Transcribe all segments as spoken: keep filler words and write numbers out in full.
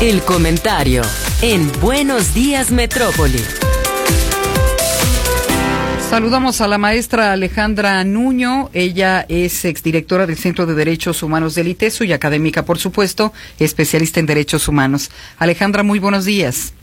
El comentario en Buenos Días Metrópoli. Saludamos a la maestra Alejandra Nuño. Ella es exdirectora del Centro de Derechos Humanos del ITESO y académica, por supuesto, especialista en derechos humanos. Alejandra, muy buenos días.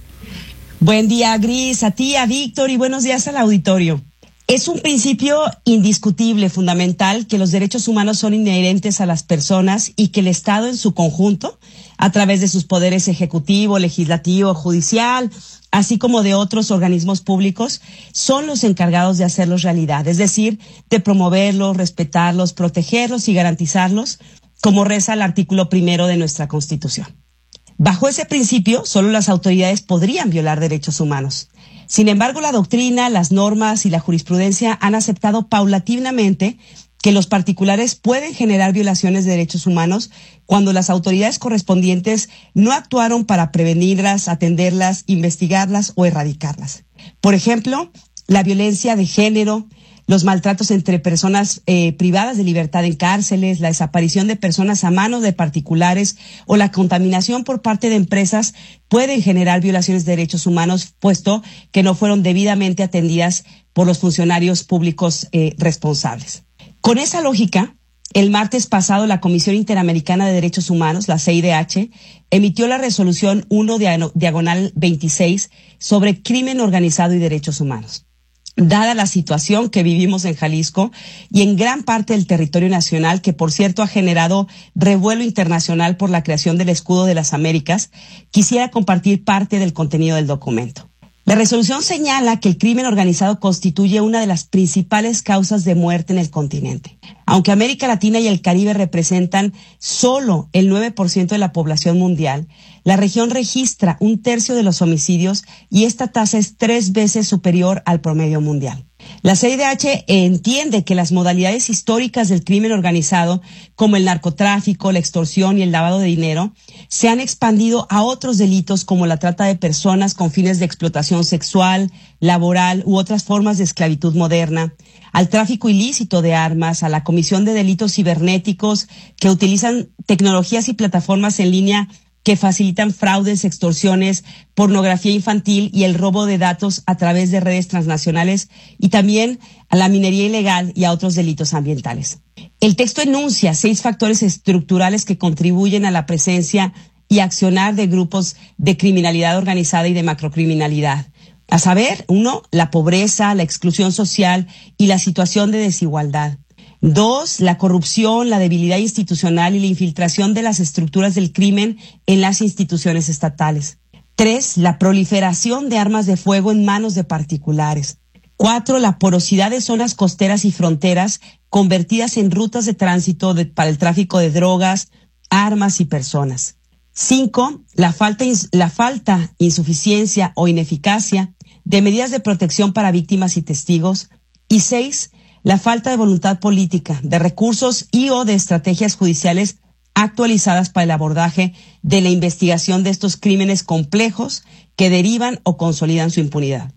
Buen día, Gris, a ti, a Víctor, y buenos días al auditorio. Es un principio indiscutible, fundamental, que los derechos humanos son inherentes a las personas y que el Estado en su conjunto, a través de sus poderes ejecutivo, legislativo, judicial, así como de otros organismos públicos, son los encargados de hacerlos realidad, es decir, de promoverlos, respetarlos, protegerlos y garantizarlos, como reza el artículo primero de nuestra Constitución. Bajo ese principio, solo las autoridades podrían violar derechos humanos. Sin embargo, la doctrina, las normas y la jurisprudencia han aceptado paulatinamente que los particulares pueden generar violaciones de derechos humanos cuando las autoridades correspondientes no actuaron para prevenirlas, atenderlas, investigarlas o erradicarlas. Por ejemplo, la violencia de género, los maltratos entre personas eh, privadas de libertad en cárceles, la desaparición de personas a manos de particulares o la contaminación por parte de empresas pueden generar violaciones de derechos humanos, puesto que no fueron debidamente atendidas por los funcionarios públicos eh, responsables. Con esa lógica, el martes pasado la Comisión Interamericana de Derechos Humanos, la C I D H, emitió la resolución uno diagonal veintiséis sobre crimen organizado y derechos humanos. Dada la situación que vivimos en Jalisco y en gran parte del territorio nacional, que por cierto ha generado revuelo internacional por la creación del Escudo de las Américas, quisiera compartir parte del contenido del documento. La resolución señala que el crimen organizado constituye una de las principales causas de muerte en el continente. Aunque América Latina y el Caribe representan solo el nueve por ciento de la población mundial, la región registra un tercio de los homicidios y esta tasa es tres veces superior al promedio mundial. La C I D H entiende que las modalidades históricas del crimen organizado, como el narcotráfico, la extorsión y el lavado de dinero, se han expandido a otros delitos como la trata de personas con fines de explotación sexual, laboral u otras formas de esclavitud moderna, al tráfico ilícito de armas, a la comisión de delitos cibernéticos que utilizan tecnologías y plataformas en línea que facilitan fraudes, extorsiones, pornografía infantil y el robo de datos a través de redes transnacionales, y también a la minería ilegal y a otros delitos ambientales. El texto enuncia seis factores estructurales que contribuyen a la presencia y accionar de grupos de criminalidad organizada y de macrocriminalidad. A saber, uno, la pobreza, la exclusión social y la situación de desigualdad. Dos, la corrupción, la debilidad institucional y la infiltración de las estructuras del crimen en las instituciones estatales. Tres, la proliferación de armas de fuego en manos de particulares. Cuatro, la porosidad de zonas costeras y fronteras convertidas en rutas de tránsito de, para el tráfico de drogas, armas y personas. Cinco, la falta, la falta, insuficiencia o ineficacia de medidas de protección para víctimas y testigos. Y seis, la falta de voluntad política, de recursos y o de estrategias judiciales actualizadas para el abordaje de la investigación de estos crímenes complejos que derivan o consolidan su impunidad.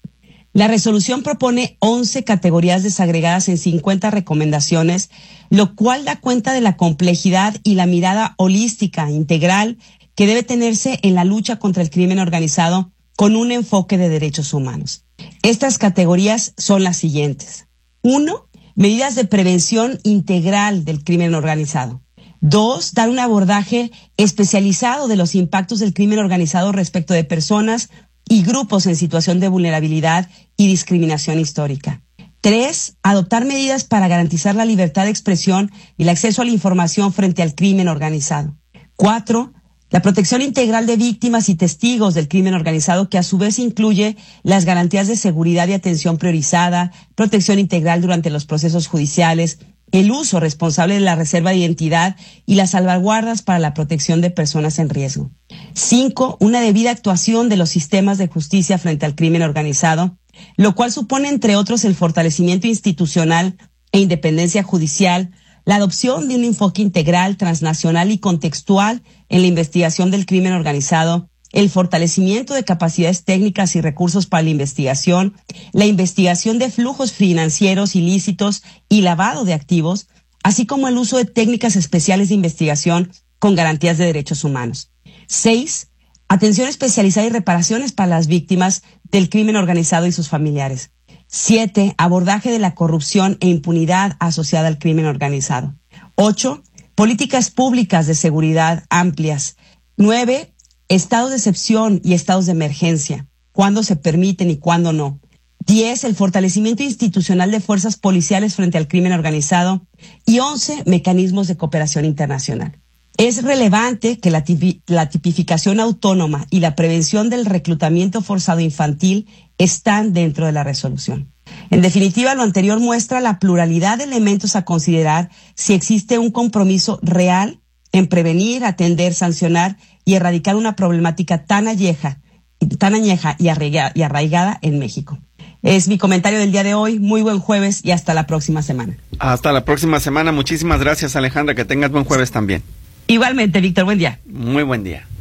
La resolución propone once categorías desagregadas en cincuenta recomendaciones, lo cual da cuenta de la complejidad y la mirada holística, integral, que debe tenerse en la lucha contra el crimen organizado con un enfoque de derechos humanos. Estas categorías son las siguientes. Uno, medidas de prevención integral del crimen organizado. Dos, dar un abordaje especializado de los impactos del crimen organizado respecto de personas y grupos en situación de vulnerabilidad y discriminación histórica. Tres, adoptar medidas para garantizar la libertad de expresión y el acceso a la información frente al crimen organizado. Cuatro, la protección integral de víctimas y testigos del crimen organizado, que a su vez incluye las garantías de seguridad y atención priorizada, protección integral durante los procesos judiciales, el uso responsable de la reserva de identidad y las salvaguardas para la protección de personas en riesgo. Cinco, una debida actuación de los sistemas de justicia frente al crimen organizado, lo cual supone, entre otros, el fortalecimiento institucional e independencia judicial, la adopción de un enfoque integral, transnacional y contextual en la investigación del crimen organizado, el fortalecimiento de capacidades técnicas y recursos para la investigación, la investigación de flujos financieros ilícitos y lavado de activos, así como el uso de técnicas especiales de investigación con garantías de derechos humanos. Seis, atención especializada y reparaciones para las víctimas del crimen organizado y sus familiares. Siete, abordaje de la corrupción e impunidad asociada al crimen organizado. Ocho, políticas públicas de seguridad amplias. Nueve, estados de excepción y estados de emergencia. Cuándo se permiten y cuándo no. Diez, el fortalecimiento institucional de fuerzas policiales frente al crimen organizado. Y once, mecanismos de cooperación internacional. Es relevante que la, tipi- la tipificación autónoma y la prevención del reclutamiento forzado infantil están dentro de la resolución. En definitiva, lo anterior muestra la pluralidad de elementos a considerar si existe un compromiso real en prevenir, atender, sancionar y erradicar una problemática tan añeja, tan añeja y arraigada, y arraigada en México. Es mi comentario del día de hoy. Muy buen jueves y hasta la próxima semana. Hasta la próxima semana. Muchísimas gracias, Alejandra. Que tengas buen jueves también. Igualmente, Víctor. Buen día. Muy buen día.